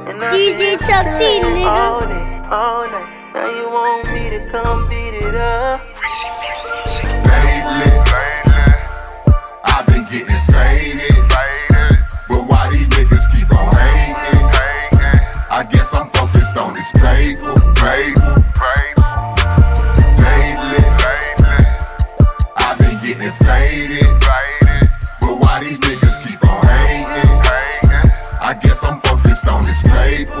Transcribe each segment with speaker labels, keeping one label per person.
Speaker 1: DJ Chuck T, nigga.
Speaker 2: All night, now you want me to come beat it up.
Speaker 3: Lately, I've been getting faded. But why these niggas keep on hating? I guess I'm focused on this paper. Lately, I've been getting faded. But why these niggas keep on hating? I guess I'm focused on this paper.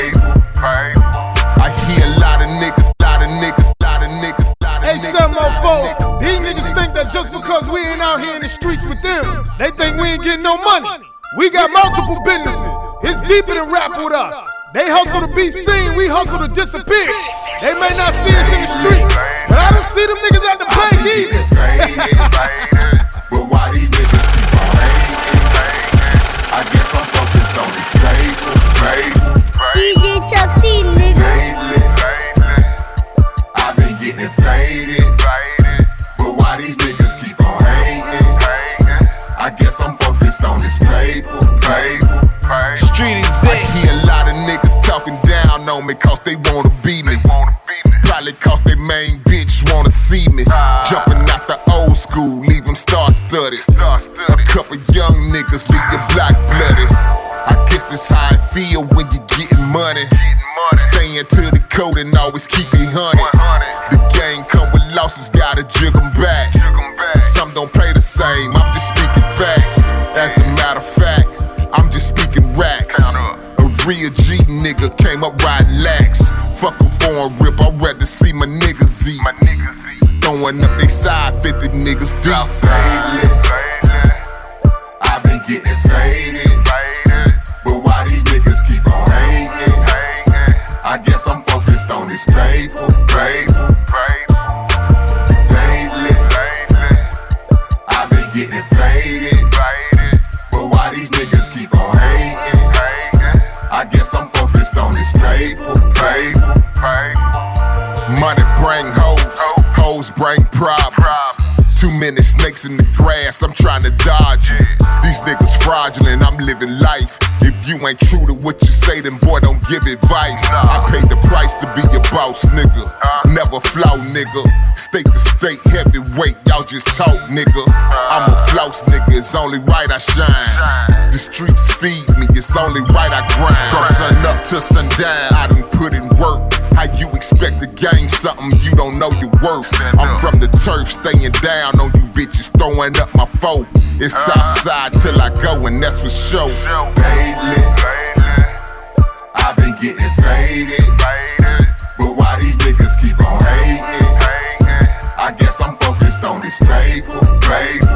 Speaker 3: I hear a lot of niggas.
Speaker 4: Hey, 704, these niggas think that just because we ain't out here in the streets with them, they think we ain't getting no money. We got multiple businesses. It's deeper than rap with us. They hustle to be seen, we hustle to disappear. They may not see us in the street, but I don't see them niggas at the bank either.
Speaker 3: But why these niggas keep on hating? I guess I'm focused on this paper.
Speaker 1: DJ Chuck T, nigga.
Speaker 3: I've been getting faded. But why these niggas keep on hating? I guess I'm focused on this paper.
Speaker 5: Street
Speaker 3: I
Speaker 5: execs.
Speaker 3: hear a lot of niggas talking down on me cause they wanna be me. Probably cause they main bitch wanna see me. Jumping out the old school, leave them star-studded. A couple young niggas leave your block blooded. I guess that's how I feel when you getting money. Staying to the code and always keep it 100. The game come with losses, gotta jig them back. Some don't play the same, I'm just speaking facts. As a matter of fact, I'm just speaking racks. A real G nigga came up riding lax. Fuck a foreign rip, I'd rather see my niggas eat. Throwing up they side 50 niggas deep. I've been getting faded. But why these niggas keep on hating? I guess I'm focused on this paper. Lately, I've been getting faded. But why these niggas keep on hating? I guess I'm focused on this paper. Money bring hoes bring problems. Too many snakes in the grass, I'm trying to dodge it. These niggas fraudulent, I'm living life. If you ain't true to what you say, then boy, don't give advice. I paid the price to be your boss, nigga. Never flow, nigga. State to state, heavyweight, y'all just talk, nigga. I'm a floss, nigga, it's only right I shine. The streets feed me, it's only right I grind. From sun up to sundown, I done put in work. How you expect to gain something you don't know your worth? I'm from the turf, staying down on you bitches, throwing up my foe. It's outside till I go, and that's for sure. Lately, I've been getting faded. But why these niggas keep on hating? I guess I'm focused on this paper.